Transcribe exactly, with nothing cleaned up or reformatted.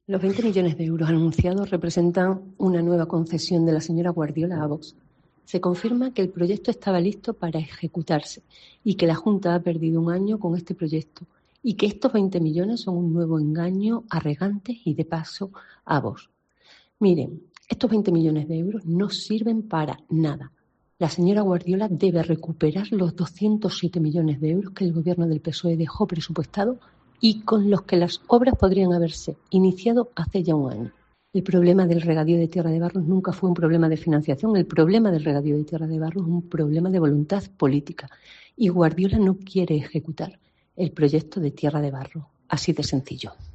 Los veinte millones de euros anunciados representan una nueva concesión de la señora Guardiola a Vox. Se confirma que el proyecto estaba listo para ejecutarse y que la Junta ha perdido un año con este proyecto y que estos veinte millones son un nuevo engaño a regantes y, de paso, a Vox. Miren, estos veinte millones de euros no sirven para nada. La señora Guardiola debe recuperar los doscientos siete millones de euros que el gobierno del P S O E dejó presupuestado y con los que las obras podrían haberse iniciado hace ya un año. El problema del regadío de Tierra de Barros nunca fue un problema de financiación. El problema del regadío de Tierra de Barros es un problema de voluntad política. Y Guardiola no quiere ejecutar el proyecto de Tierra de Barros. Así de sencillo.